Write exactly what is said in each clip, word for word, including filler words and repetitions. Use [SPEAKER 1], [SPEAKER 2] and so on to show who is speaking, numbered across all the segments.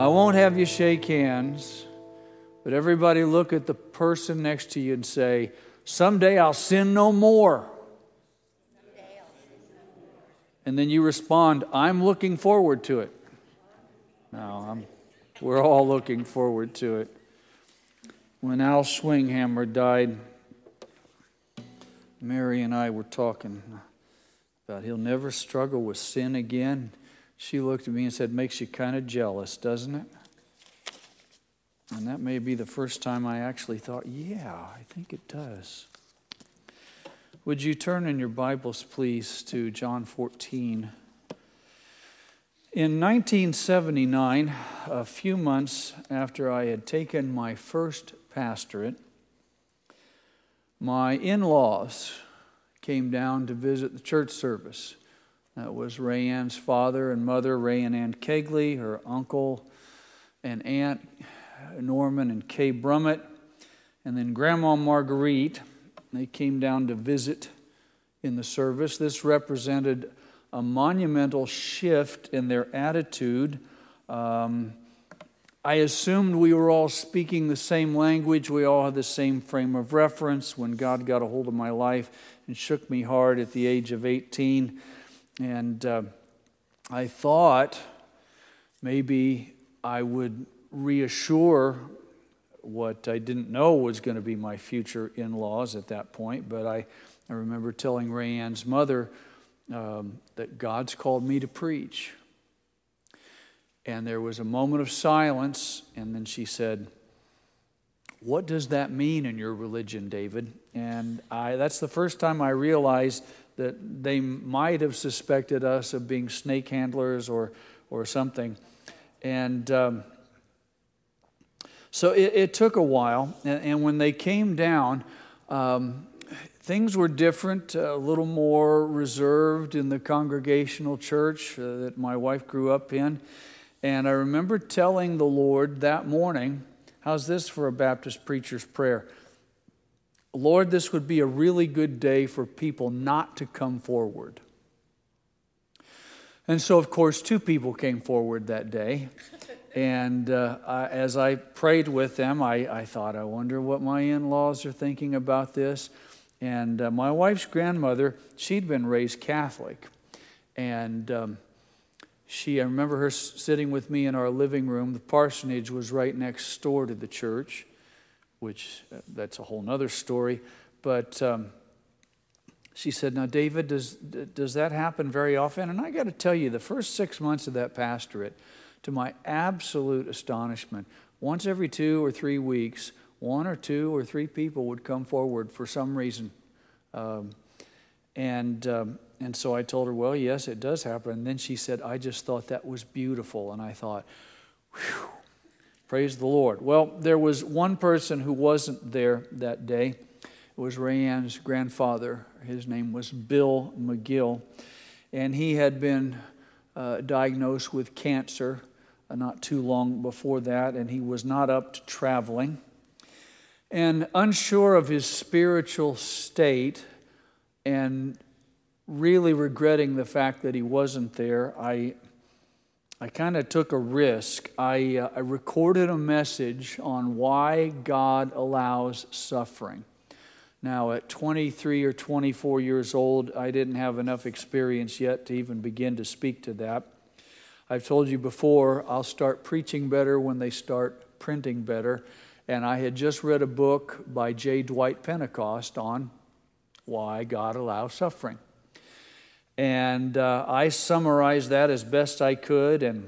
[SPEAKER 1] I won't have you shake hands, but everybody look at the person next to you and say, someday I'll sin no more. And then you respond, I'm looking forward to it. No, I'm, we're all looking forward to it. When Al Swinghammer died, Mary and I were talking about he'll never struggle with sin again. She looked at me and said, makes you kind of jealous, doesn't it? And that may be the first time I actually thought, yeah, I think it does. Would you turn in your Bibles, please, to John fourteen? In nineteen seventy-nine, a few months after I had taken my first pastorate, my in-laws came down to visit the church service. That was Ray Ann's father and mother, Ray and Ann Kegley, her uncle and aunt, Norman and Kay Brummett, and then Grandma Marguerite. They came down to visit in the service. This represented a monumental shift in their attitude. Um, I assumed we were all speaking the same language. We all had the same frame of reference when God got a hold of my life and shook me hard at the age of eighteen. And uh, I thought maybe I would reassure what I didn't know was going to be my future in-laws at that point. But I, I remember telling Ray Ann's mother um, that God's called me to preach. And there was a moment of silence, and then she said, what does that mean in your religion, David? And I that's the first time I realized that they might have suspected us of being snake handlers or or something. And um, so it, it took a while. And, and when they came down, um, things were different, a little more reserved in the congregational church uh, that my wife grew up in. And I remember telling the Lord that morning, how's this for a Baptist preacher's prayer? Lord, this would be a really good day for people not to come forward. And so, of course, two people came forward that day. And uh, I, as I prayed with them, I, I thought, I wonder what my in-laws are thinking about this. And uh, my wife's grandmother, she'd been raised Catholic. And um, she, I remember her sitting with me in our living room. The parsonage was right next door to the church, which uh, that's a whole nother story. But um, she said, now, David, does does that happen very often? And I got to tell you, the first six months of that pastorate, to my absolute astonishment, once every two or three weeks, one or two or three people would come forward for some reason. Um, and um, and so I told her, well, yes, it does happen. And then she said, I just thought that was beautiful. And I thought, whew. Praise the Lord. Well, there was one person who wasn't there that day. It was Ray Ann's grandfather. His name was Bill McGill. And he had been uh, diagnosed with cancer uh, not too long before that, and he was not up to traveling. And unsure of his spiritual state and really regretting the fact that he wasn't there, I I kind of took a risk. I, uh, I recorded a message on why God allows suffering. Now, at twenty-three or twenty-four years old, I didn't have enough experience yet to even begin to speak to that. I've told you before, I'll start preaching better when they start printing better. And I had just read a book by J. Dwight Pentecost on why God allows suffering. And uh, I summarized that as best I could and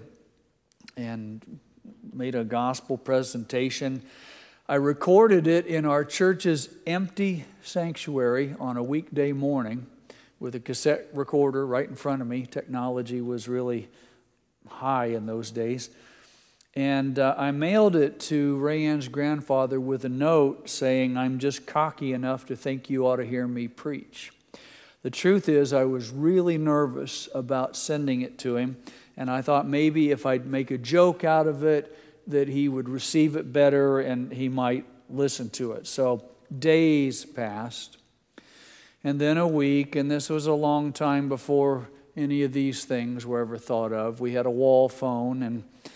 [SPEAKER 1] and made a gospel presentation. I recorded it in our church's empty sanctuary on a weekday morning with a cassette recorder right in front of me. Technology was really high in those days. And uh, I mailed it to Ray Ann's grandfather with a note saying, I'm just cocky enough to think you ought to hear me preach. The truth is, I was really nervous about sending it to him, and I thought maybe if I'd make a joke out of it, that he would receive it better and he might listen to it. So days passed, and then a week, and this was a long time before any of these things were ever thought of. We had a wall phone, and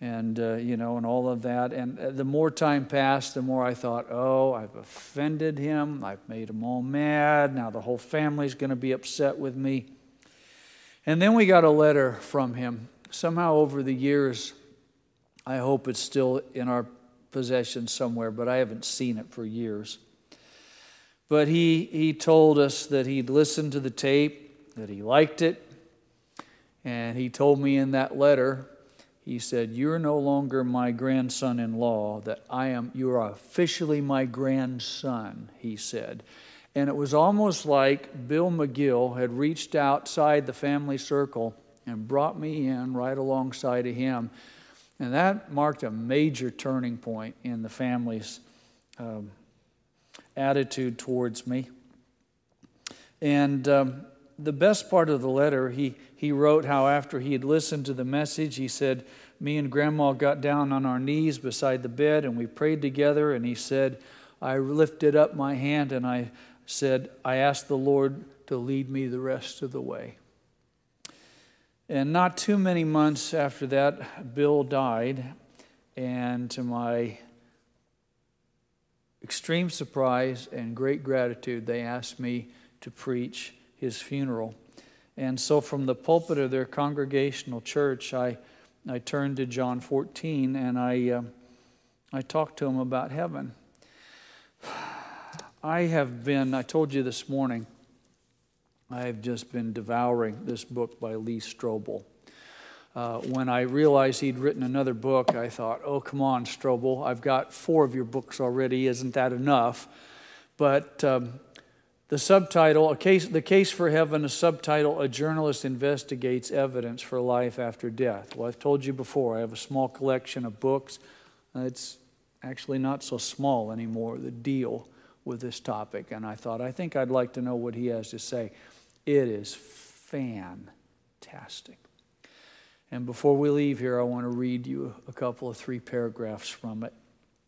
[SPEAKER 1] and uh, you know, and all of that. And the more time passed, the more I thought, oh, I've offended him. I've made him all mad. Now the whole family's going to be upset with me. And then we got a letter from him. Somehow over the years, I hope it's still in our possession somewhere, but I haven't seen it for years. But he, he told us that he'd listened to the tape, that he liked it, and he told me in that letter, he said, "You're no longer my grandson-in-law, that I am, you are officially my grandson," he said. And it was almost like Bill McGill had reached outside the family circle and brought me in right alongside of him. And that marked a major turning point in the family's um, attitude towards me. And um, the best part of the letter, he, he wrote how after he had listened to the message, he said, "Me and Grandma got down on our knees beside the bed and we prayed together." And he said, "I lifted up my hand and I said, I asked the Lord to lead me the rest of the way." And not too many months after that, Bill died. And to my extreme surprise and great gratitude, they asked me to preach his funeral. And so from the pulpit of their congregational church, I I turned to John fourteen and I uh, I talked to him about heaven. I have been, I told you this morning, I have just been devouring this book by Lee Strobel. Uh, when I realized he'd written another book, I thought, oh, come on, Strobel, I've got four of your books already. Isn't that enough? But um, the subtitle, a case, The Case for Heaven, a subtitle, "A Journalist Investigates Evidence for Life After Death." Well, I've told you before, I have a small collection of books. Uh, it's actually not so small anymore, the deal with this topic. And I thought, I think I'd like to know what he has to say. It is fantastic. And before we leave here, I want to read you a couple of three paragraphs from it.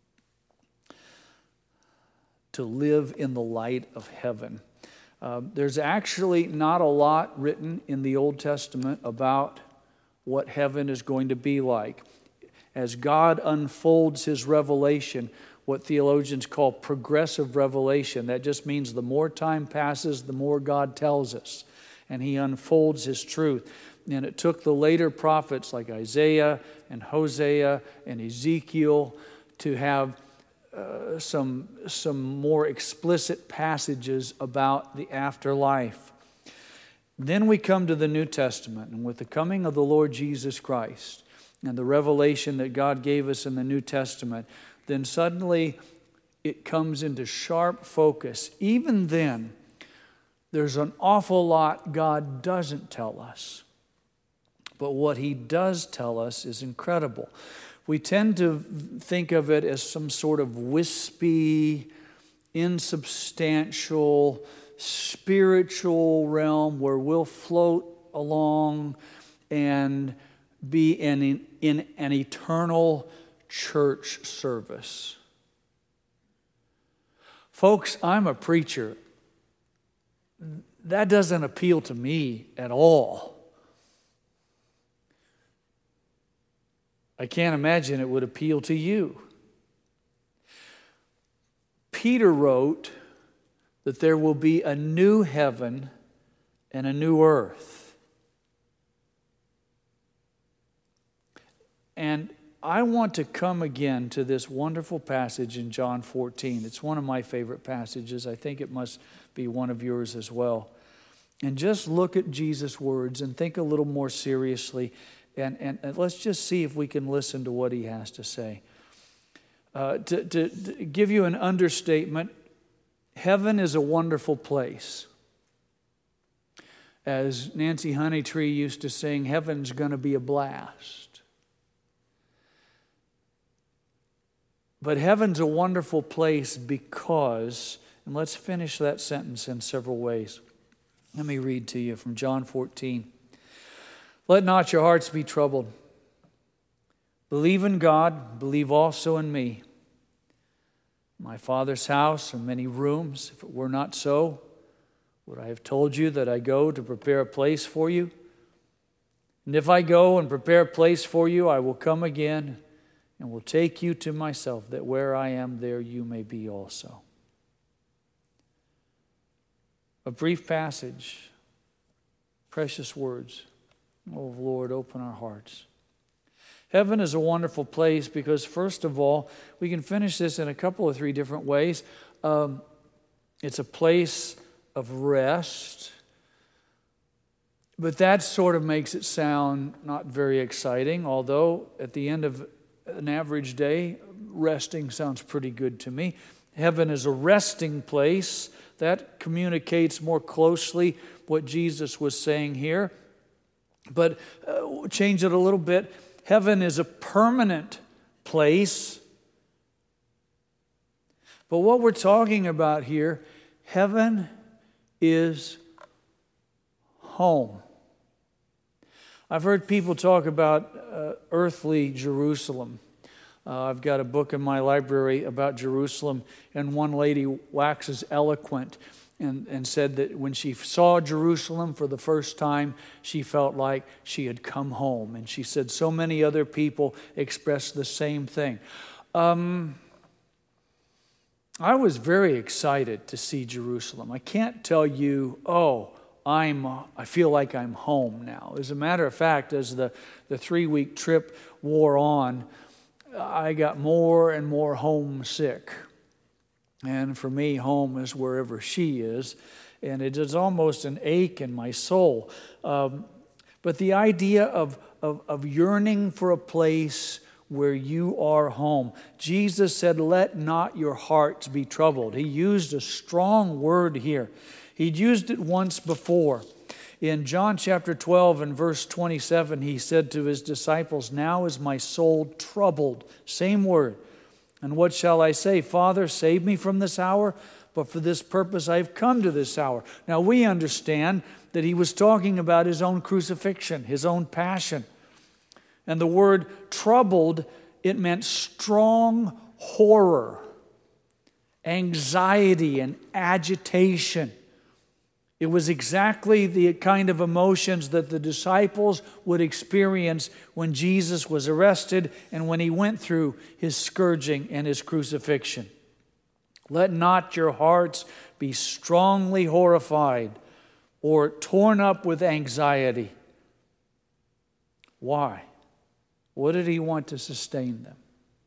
[SPEAKER 1] To live in the light of heaven. Uh, there's actually not a lot written in the Old Testament about what heaven is going to be like. As God unfolds his revelation, what theologians call progressive revelation, that just means the more time passes, the more God tells us. And he unfolds his truth. And it took the later prophets like Isaiah and Hosea and Ezekiel to have Uh, some, some more explicit passages about the afterlife. Then we come to the New Testament, and with the coming of the Lord Jesus Christ and the revelation that God gave us in the New Testament, then suddenly it comes into sharp focus. Even then, there's an awful lot God doesn't tell us. But what he does tell us is incredible. We tend to think of it as some sort of wispy, insubstantial, spiritual realm where we'll float along and be in, in an eternal church service. Folks, I'm a preacher. That doesn't appeal to me at all. I can't imagine it would appeal to you. Peter wrote that there will be a new heaven and a new earth. And I want to come again to this wonderful passage in John fourteen. It's one of my favorite passages. I think it must be one of yours as well. And just look at Jesus' words and think a little more seriously. And, and, and let's just see if we can listen to what he has to say. Uh, to, to, to give you an understatement, heaven is a wonderful place. As Nancy Honeytree used to sing, heaven's going to be a blast. But heaven's a wonderful place because, and let's finish that sentence in several ways. Let me read to you from John fourteen. "Let not your hearts be troubled. Believe in God, believe also in me. My Father's house are many rooms. If it were not so, would I have told you that I go to prepare a place for you? And if I go and prepare a place for you, I will come again and will take you to myself, that where I am, there you may be also. A brief passage, precious words. Oh, Lord, open our hearts. Heaven is a wonderful place because, first of all, we can finish this in a couple of three different ways. Um, it's a place of rest, but that sort of makes it sound not very exciting, although at the end of an average day, resting sounds pretty good to me. Heaven is a resting place. That communicates more closely what Jesus was saying here. But uh, change it a little bit. Heaven is a permanent place. But what we're talking about here, heaven is home. I've heard people talk about uh, earthly Jerusalem. Uh, I've got a book in my library about Jerusalem, and one lady waxes eloquent and, and said that when she saw Jerusalem for the first time, she felt like she had come home. And she said so many other people expressed the same thing. Um, I was very excited to see Jerusalem. I can't tell you, oh, I'm, I feel like I'm home now. As a matter of fact, as the, the three-week trip wore on, I got more and more homesick. And for me, home is wherever she is. And it is almost an ache in my soul. Um, but the idea of, of, of yearning for a place where you are home. Jesus said, let not your hearts be troubled. He used a strong word here. He'd used it once before. In John chapter twelve and verse twenty-seven, he said to his disciples, now is my soul troubled. Same word. And what shall I say? Father, save me from this hour, but for this purpose I have come to this hour. Now we understand that he was talking about his own crucifixion, his own passion. And the word troubled, it meant strong horror, anxiety, and agitation. It was exactly the kind of emotions that the disciples would experience when Jesus was arrested and when he went through his scourging and his crucifixion. Let not your hearts be strongly horrified or torn up with anxiety. Why? What did he want to sustain them?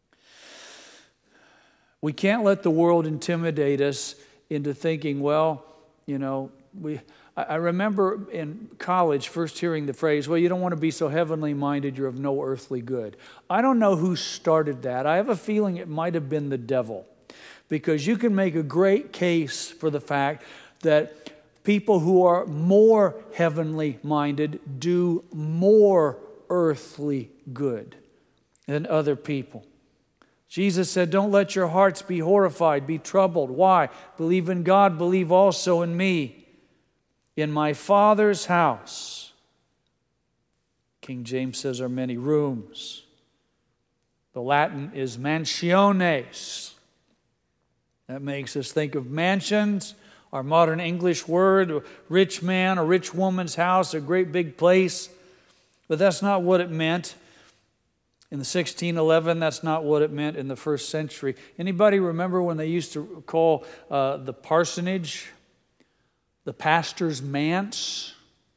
[SPEAKER 1] We can't let the world intimidate us into thinking, well, you know, we. I remember in college first hearing the phrase, well, you don't want to be so heavenly minded, you're of no earthly good. I don't know who started that. I have a feeling it might have been the devil, because you can make a great case for the fact that people who are more heavenly minded do more earthly good than other people. Jesus said, don't let your hearts be horrified, be troubled. Why? Believe in God, believe also in me. In my Father's house, King James says, are many rooms. The Latin is mansiones. That makes us think of mansions. Our modern English word, a rich man, a rich woman's house, a great big place. But that's not what it meant. In the sixteen eleven, that's not what it meant in the first century. Anybody remember when they used to call uh, the parsonage the pastor's manse?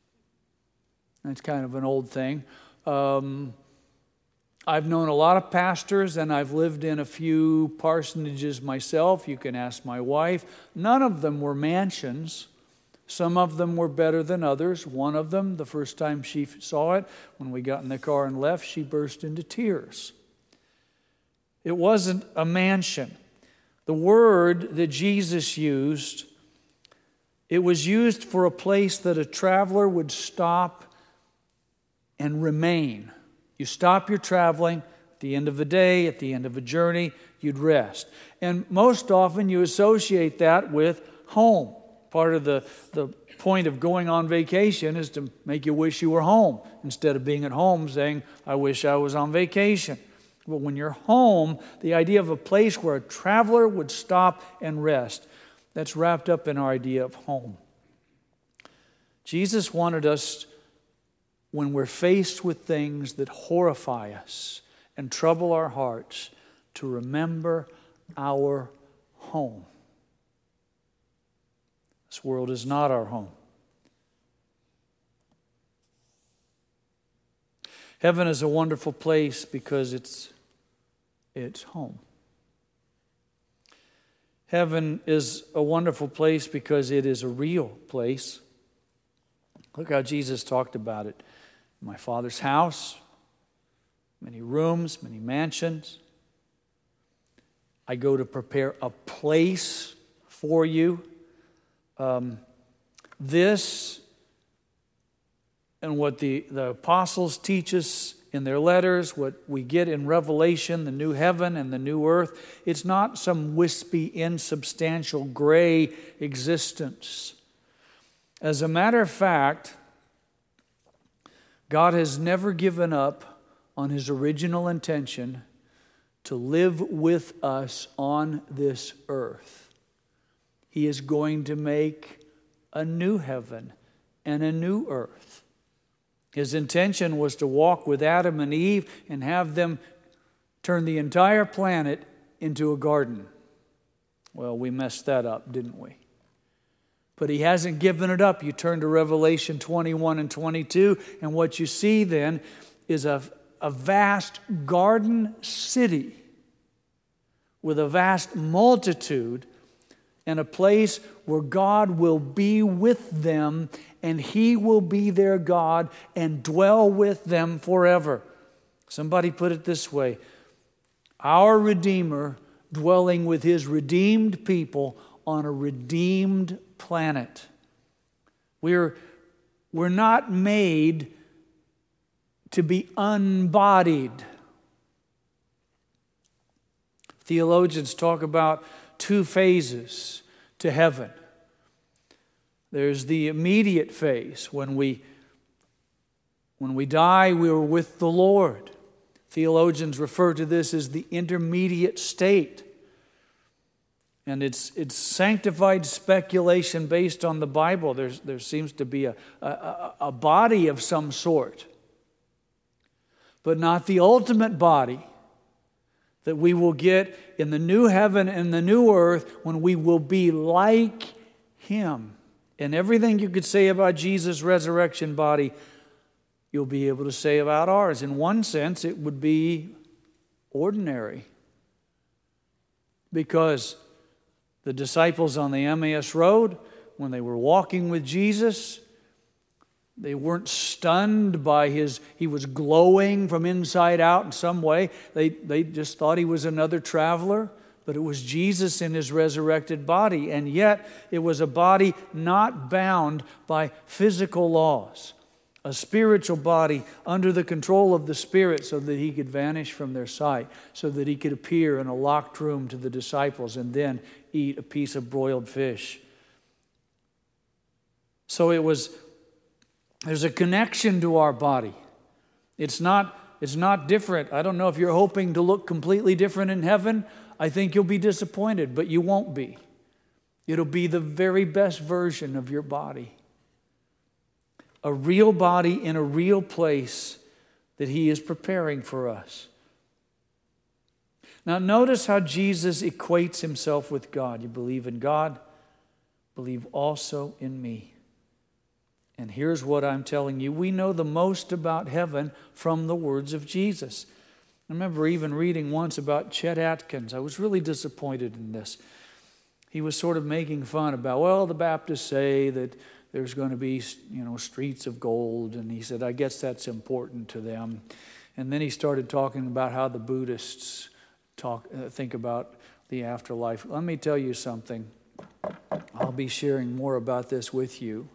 [SPEAKER 1] That's kind of an old thing. Um, I've known a lot of pastors, and I've lived in a few parsonages myself. You can ask my wife. None of them were mansions. Some of them were better than others. One of them, the first time she saw it, when we got in the car and left, she burst into tears. It wasn't a mansion. The word that Jesus used, it was used for a place that a traveler would stop and remain. You stop your traveling, at the end of the day, at the end of a journey, you'd rest. And most often you associate that with home. Part of the, the point of going on vacation is to make you wish you were home, instead of being at home saying, I wish I was on vacation. But when you're home, the idea of a place where a traveler would stop and rest, that's wrapped up in our idea of home. Jesus wanted us when we're faced with things that horrify us and trouble our hearts, to remember our home. This world is not our home. Heaven is a wonderful place because it's, it's home. Heaven is a wonderful place because it is a real place. Look how Jesus talked about it. My Father's house, many rooms, many mansions. I go to prepare a place for you. Um, this and what the, the apostles teach us in their letters, what we get in Revelation, the new heaven and the new earth, it's not some wispy, insubstantial, gray existence. As a matter of fact, God has never given up on His original intention to live with us on this earth. He is going to make a new heaven and a new earth. His intention was to walk with Adam and Eve and have them turn the entire planet into a garden. Well, we messed that up, didn't we? But He hasn't given it up. You turn to Revelation twenty-one and twenty-two, and what you see then is a, a vast garden city with a vast multitude and a place where God will be with them and He will be their God and dwell with them forever. Somebody put it this way: our Redeemer dwelling with His redeemed people on a redeemed planet. We're, we're not made to be unbodied. Theologians talk about two phases to heaven. There's the immediate phase. When we, when we die, we are with the Lord. Theologians refer to this as the intermediate state. And it's, it's sanctified speculation based on the Bible. There's, there seems to be a, a, a body of some sort, but not the ultimate body that we will get in the new heaven and the new earth when we will be like Him. And everything you could say about Jesus' resurrection body, you'll be able to say about ours. In one sense, it would be ordinary, because the disciples on the Emmaus Road, when they were walking with Jesus, they weren't stunned by His, He was glowing from inside out in some way. They, they just thought He was another traveler, but it was Jesus in His resurrected body. And yet, it was a body not bound by physical laws. A spiritual body under the control of the Spirit, so that He could vanish from their sight, so that He could appear in a locked room to the disciples and then eat a piece of broiled fish. So it was, there's a connection to our body. It's not, it's not different. I don't know if you're hoping to look completely different in heaven. I think you'll be disappointed, but you won't be. It'll be the very best version of your body. A real body in a real place that He is preparing for us. Now notice how Jesus equates Himself with God. You believe in God, believe also in me. And here's what I'm telling you. We know the most about heaven from the words of Jesus. I remember even reading once about Chet Atkins. I was really disappointed in this. He was sort of making fun about, well, the Baptists say that there's going to be, you know, streets of gold. And he said, I guess that's important to them. And then he started talking about how the Buddhists talk, uh, think about the afterlife. Let me tell you something. I'll be sharing more about this with you.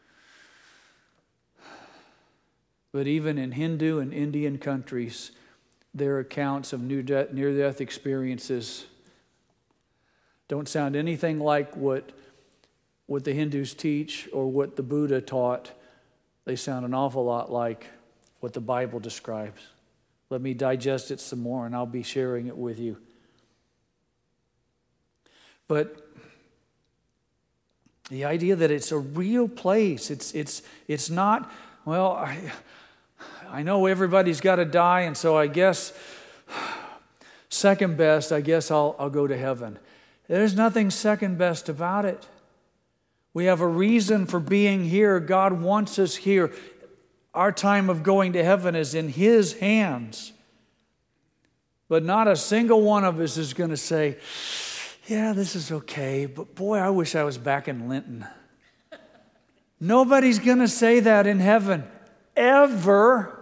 [SPEAKER 1] But even in Hindu and Indian countries, their accounts of near-death experiences don't sound anything like what, what the Hindus teach or what the Buddha taught. They sound an awful lot like what the Bible describes. Let me digest it some more, and I'll be sharing it with you. But the idea that it's a real place, it's it's it's not, well, I, I know everybody's got to die, and so I guess second best, I guess I'll, I'll go to heaven. There's nothing second best about it. We have a reason for being here. God wants us here. Our time of going to heaven is in His hands. But not a single one of us is going to say, yeah, this is okay, but boy, I wish I was back in Linton. Nobody's going to say that in heaven, ever.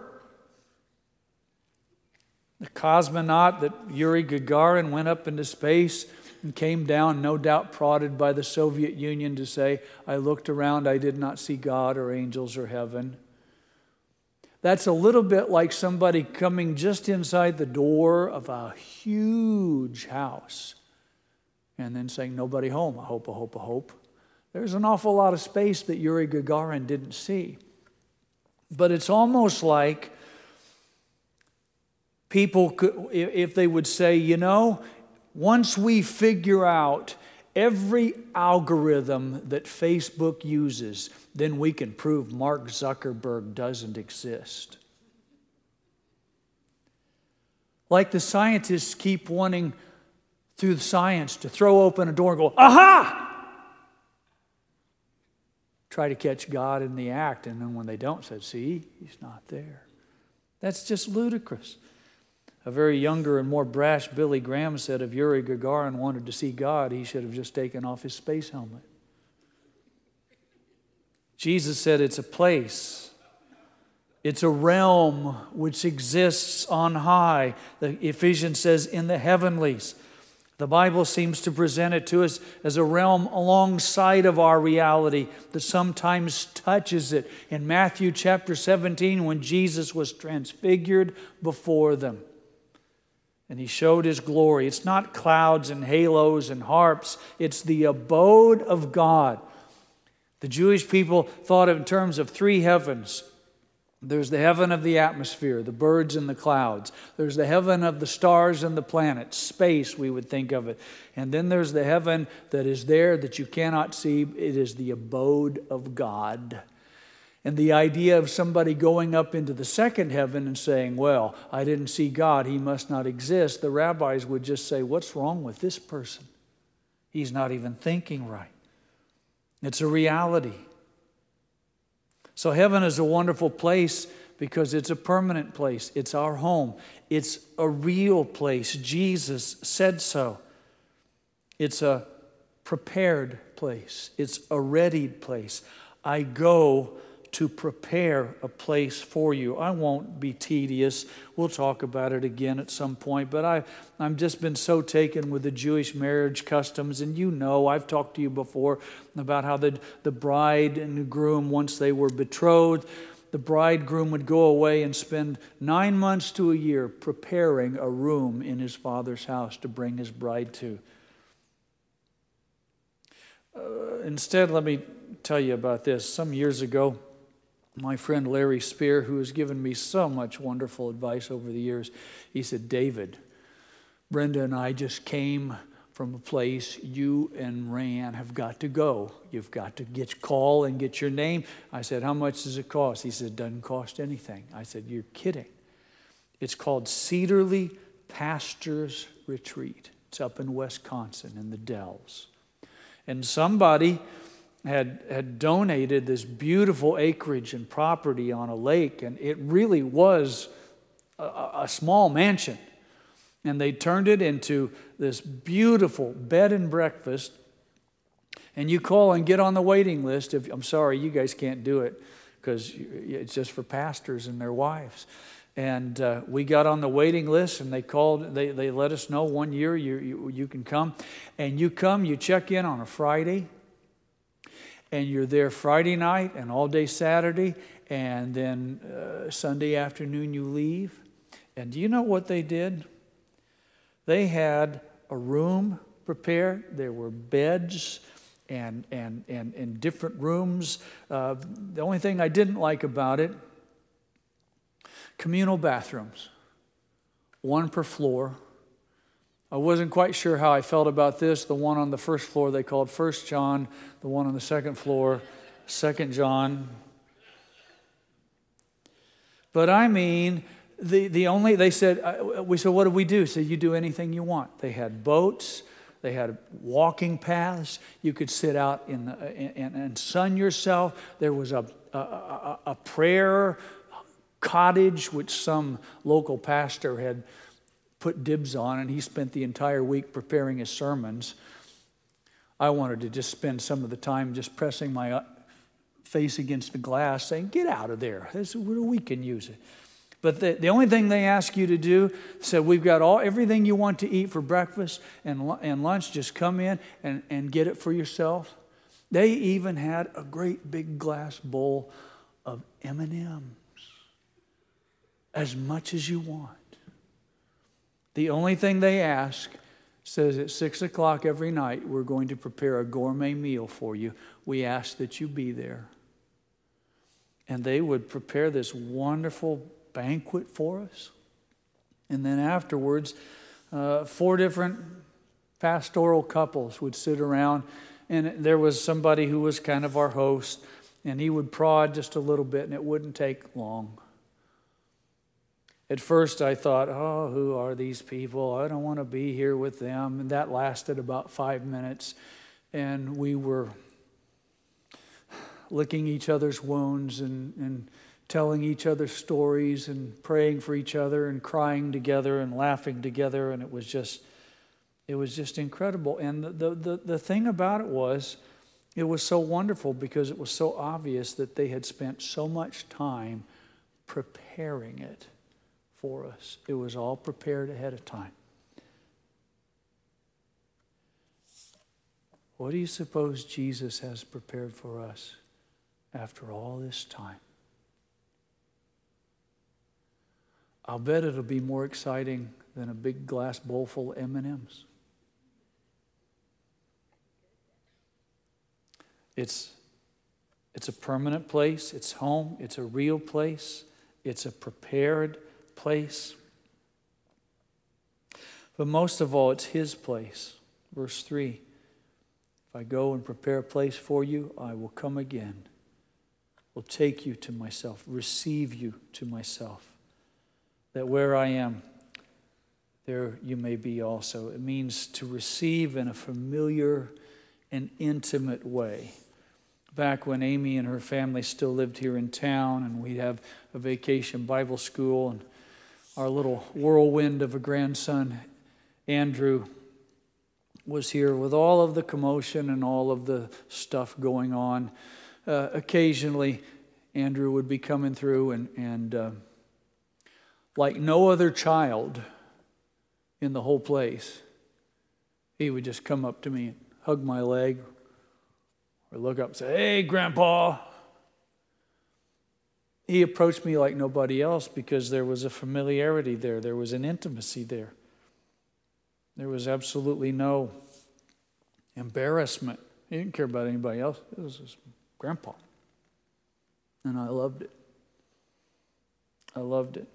[SPEAKER 1] The cosmonaut that Yuri Gagarin went up into space and came down, no doubt prodded by the Soviet Union to say, I looked around, I did not see God or angels or heaven. That's a little bit like somebody coming just inside the door of a huge house and then saying, nobody home, I hope, I hope, I hope. There's an awful lot of space that Yuri Gagarin didn't see. But it's almost like people, could, if they would say, you know, once we figure out every algorithm that Facebook uses, then we can prove Mark Zuckerberg doesn't exist. Like the scientists keep wanting, through science, to throw open a door and go, aha! Try to catch God in the act, and then when they don't, say, see, He's not there. That's just ludicrous. A very younger and more brash Billy Graham said if Yuri Gagarin wanted to see God, he should have just taken off his space helmet. Jesus said it's a place. It's a realm which exists on high. The Ephesians says in the heavenlies. The Bible seems to present it to us as a realm alongside of our reality that sometimes touches it. In Matthew chapter seventeen, when Jesus was transfigured before them, and He showed His glory. It's not clouds and halos and harps. It's the abode of God. The Jewish people thought in terms of three heavens. There's the heaven of the atmosphere, the birds and the clouds. There's the heaven of the stars and the planets, space, we would think of it. And then there's the heaven that is there that you cannot see. It is the abode of God. And the idea of somebody going up into the second heaven and saying, well, I didn't see God, He must not exist. The rabbis would just say, what's wrong with this person? He's not even thinking right. It's a reality. So heaven is a wonderful place because it's a permanent place. It's our home. It's a real place. Jesus said so. It's a prepared place. It's a readied place. I go to prepare a place for you. I won't be tedious. We'll talk about it again at some point. But I, I've just been so taken with the Jewish marriage customs. And you know, I've talked to you before about how the, the bride and the groom, once they were betrothed, the bridegroom would go away and spend nine months to a year preparing a room in his father's house to bring his bride to. Uh, instead, let me tell you about this. Some years ago, my friend Larry Spear, who has given me so much wonderful advice over the years, he said, David, Brenda and I just came from a place you and Rayanne have got to go. You've got to get call and get your name. I said, how much does it cost? He said, it doesn't cost anything. I said, you're kidding. It's called Cedarly Pastors Retreat. It's up in Wisconsin in the Dells. And somebody had had donated this beautiful acreage and property on a lake, and it really was a, a small mansion. And they turned it into this beautiful bed and breakfast. And you call and get on the waiting list. If I'm sorry, you guys can't do it because it's just for pastors and their wives. And uh, we got on the waiting list, and they called. They they let us know one year you you, you can come, and you come. You check in on a Friday. And you're there Friday night and all day Saturday, and then uh, Sunday afternoon you leave. And do you know what they did? They had a room prepared. There were beds and and and, and different rooms. Uh, the only thing I didn't like about it, communal bathrooms, one per floor. I wasn't quite sure how I felt about this. The one on the first floor they called First John. The one on the second floor, Second John. But I mean, the, the only, they said, uh, we said, what do we do? So you do anything you want. They had boats. They had walking paths. You could sit out in the, and, and sun yourself. There was a, a, a, a prayer cottage, which some local pastor had put dibs on, and he spent the entire week preparing his sermons. I wanted to just spend some of the time just pressing my face against the glass, saying, get out of there. This, we can use it. But the, the only thing they ask you to do, said, we've got all everything you want to eat for breakfast and, and lunch. Just come in and, and get it for yourself. They even had a great big glass bowl of M and M's. As much as you want. The only thing they ask says at six o'clock every night, we're going to prepare a gourmet meal for you. We ask that you be there. And they would prepare this wonderful banquet for us. And then afterwards, uh, four different pastoral couples would sit around, and there was somebody who was kind of our host, and he would prod just a little bit, and it wouldn't take long. At first I thought, oh, who are these people? I don't want to be here with them. And that lasted about five minutes, and we were licking each other's wounds and, and telling each other stories and praying for each other and crying together and laughing together, and it was just it was just incredible. And the the the, the thing about it was, it was so wonderful because it was so obvious that they had spent so much time preparing it for us. It was all prepared ahead of time. What do you suppose Jesus has prepared for us after all this time? I'll bet it'll be more exciting than a big glass bowl full of M and M's. It's, it's a permanent place. It's home. It's a real place. It's a prepared place. But most of all, it's His place. Verse three, if I go and prepare a place for you, I will come again, will take you to myself, receive you to myself, that where I am, there you may be also. It means to receive in a familiar and intimate way. Back when Amy and her family still lived here in town, and we'd have a vacation Bible school, and our little whirlwind of a grandson, Andrew, was here with all of the commotion and all of the stuff going on. Uh, occasionally, Andrew would be coming through, and, and uh, like no other child in the whole place, he would just come up to me and hug my leg, or look up and say, "Hey, Grandpa." He approached me like nobody else because there was a familiarity there. There was an intimacy there. There was absolutely no embarrassment. He didn't care about anybody else. It was his grandpa. And I loved it. I loved it.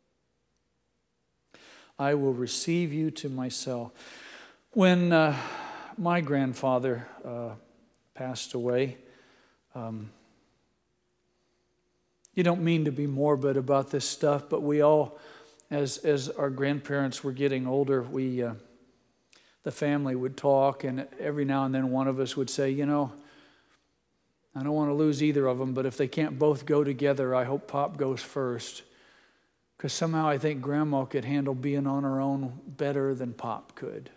[SPEAKER 1] I will receive you to myself. When uh, my grandfather uh, passed away, um, you don't mean to be morbid about this stuff, but we all, as as our grandparents were getting older, we uh, the family would talk, and every now and then one of us would say, you know, I don't want to lose either of them, but if they can't both go together, I hope Pop goes first. Because somehow I think Grandma could handle being on her own better than Pop could.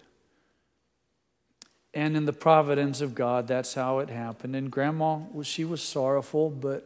[SPEAKER 1] And in the providence of God, that's how it happened. And Grandma, she was sorrowful, but...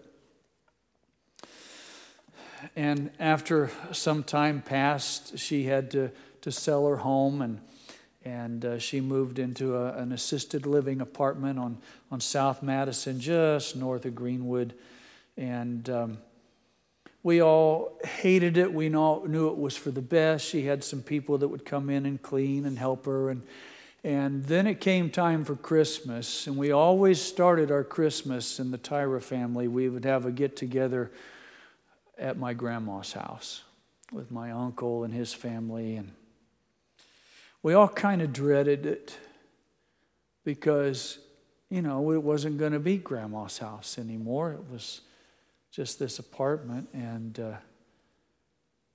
[SPEAKER 1] And after some time passed, she had to, to sell her home, and and uh, she moved into a, an assisted living apartment on, on South Madison, just north of Greenwood. And um, we all hated it. We all knew it was for the best. She had some people that would come in and clean and help her. And, and then it came time for Christmas, and we always started our Christmas in the Tyra family. We would have a get-together at my grandma's house with my uncle and his family, and we all kind of dreaded it because, you know, it wasn't going to be Grandma's house anymore. It was just this apartment, and uh,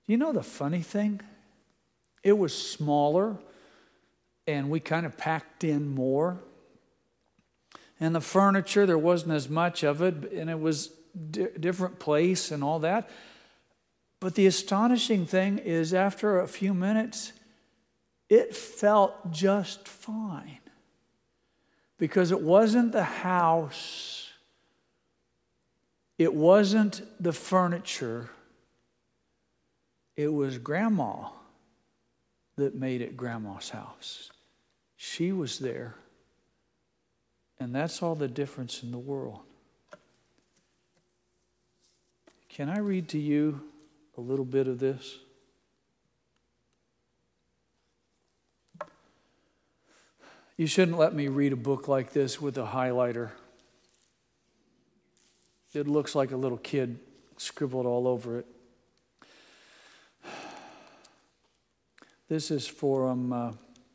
[SPEAKER 1] You know the funny thing? It was smaller, and we kind of packed in more. And the furniture, there wasn't as much of it, and it was a different place and all that. But the astonishing thing is, after a few minutes, it felt just fine. Because it wasn't the house, it wasn't the furniture, it was Grandma that made it Grandma's house. She was there. And that's all the difference in the world. Can I read to you a little bit of this? You shouldn't let me read a book like this with a highlighter. It looks like a little kid scribbled all over it. This is from, uh,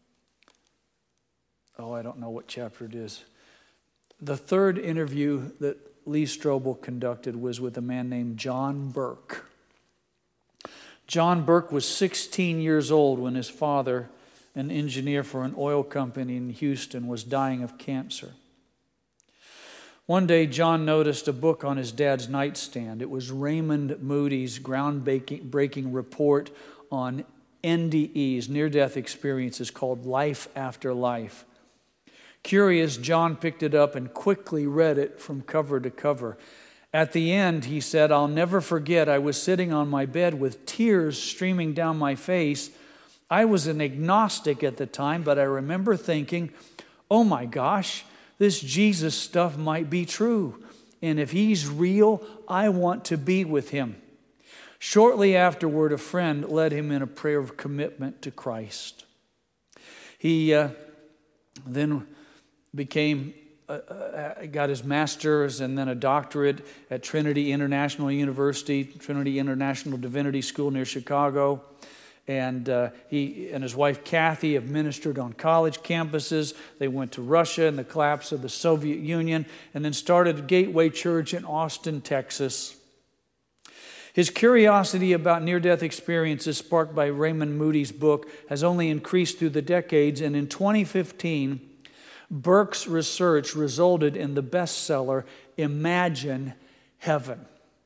[SPEAKER 1] oh, I don't know what chapter it is. The third interview that Lee Strobel conducted was with a man named John Burke. John Burke was sixteen years old when his father, an engineer for an oil company in Houston, was dying of cancer. One day, John noticed a book on his dad's nightstand. It was Raymond Moody's groundbreaking report on N D Es, near-death experiences, called Life After Life. Curious, John picked it up and quickly read it from cover to cover. At the end, he said, "I'll never forget, I was sitting on my bed with tears streaming down my face. I was an agnostic at the time, but I remember thinking, oh my gosh, this Jesus stuff might be true. And if he's real, I want to be with him." Shortly afterward, a friend led him in a prayer of commitment to Christ. He uh, then became, uh, uh, got his master's and then a doctorate at Trinity International University, Trinity International Divinity School near Chicago. And uh, he and his wife Kathy have ministered on college campuses. They went to Russia in the collapse of the Soviet Union and then started Gateway Church in Austin, Texas. His curiosity about near-death experiences sparked by Raymond Moody's book has only increased through the decades, and in twenty fifteen, Burke's research resulted in the bestseller, Imagine Heaven.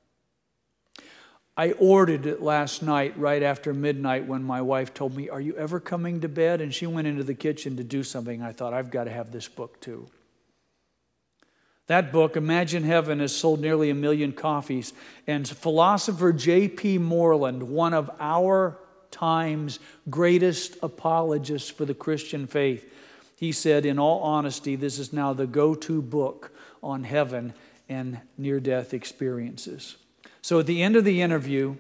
[SPEAKER 1] I ordered it last night right after midnight when my wife told me, "Are you ever coming to bed?" And she went into the kitchen to do something. I thought, I've got to have this book too. That book, Imagine Heaven, has sold nearly a million copies. And philosopher J P Moreland, one of our time's greatest apologists for the Christian faith, he said, in all honesty, this is now the go-to book on heaven and near-death experiences. So at the end of the interview,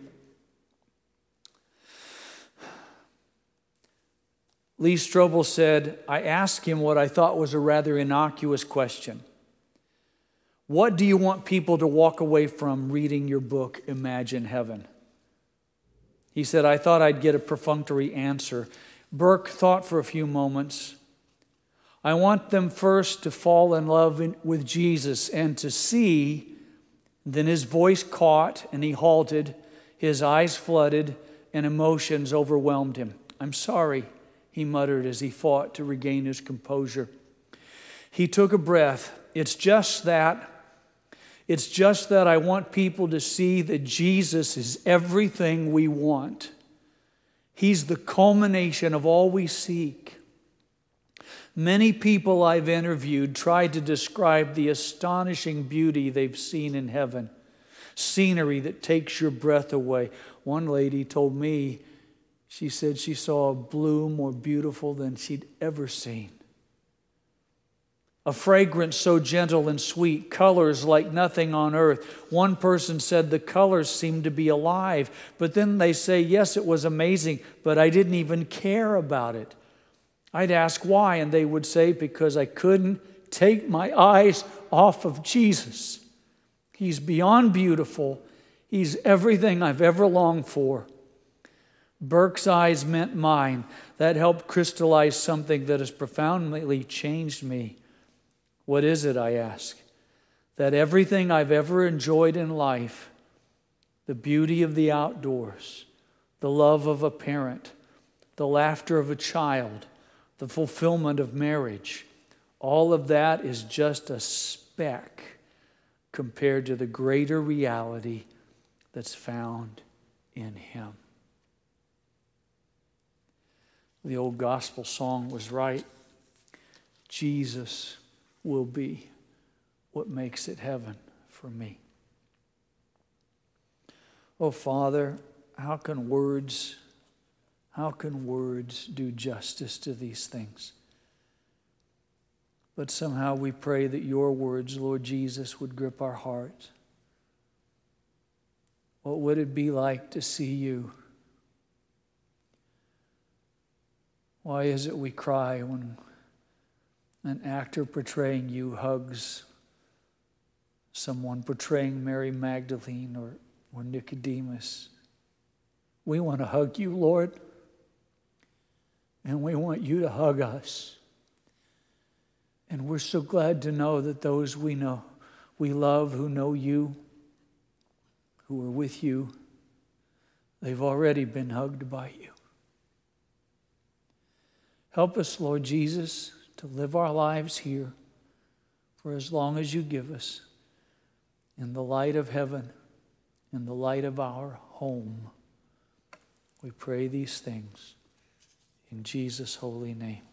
[SPEAKER 1] Lee Strobel said, I asked him what I thought was a rather innocuous question. What do you want people to walk away from reading your book, Imagine Heaven? He said, I thought I'd get a perfunctory answer. Burke thought for a few moments. I want them first to fall in love in, with Jesus and to see. Then his voice caught and he halted. His eyes flooded and emotions overwhelmed him. I'm sorry, he muttered as he fought to regain his composure. He took a breath. It's just that. It's just that I want people to see that Jesus is everything we want. He's the culmination of all we seek. Many people I've interviewed tried to describe the astonishing beauty they've seen in heaven. Scenery that takes your breath away. One lady told me, she said she saw a bloom more beautiful than she'd ever seen. A fragrance so gentle and sweet, colors like nothing on earth. One person said the colors seemed to be alive, but then they say, yes, it was amazing, but I didn't even care about it. I'd ask why, and they would say, because I couldn't take my eyes off of Jesus. He's beyond beautiful. He's everything I've ever longed for. Burke's eyes met mine. That helped crystallize something that has profoundly changed me. What is it, I ask? That everything I've ever enjoyed in life, the beauty of the outdoors, the love of a parent, the laughter of a child, the fulfillment of marriage. All of that is just a speck compared to the greater reality that's found in Him. The old gospel song was right. Jesus will be what makes it heaven for me. Oh, Father, how can words, how can words do justice to these things? But somehow we pray that your words, Lord Jesus, would grip our hearts. What would it be like to see you? Why is it we cry when an actor portraying you hugs someone portraying Mary Magdalene or, or Nicodemus? We want to hug you, Lord, and we want you to hug us. And we're so glad to know that those we know, we love, who know you, who are with you, they've already been hugged by you. Help us, Lord Jesus, to live our lives here for as long as you give us, in the light of heaven, in the light of our home. We pray these things in Jesus' holy name.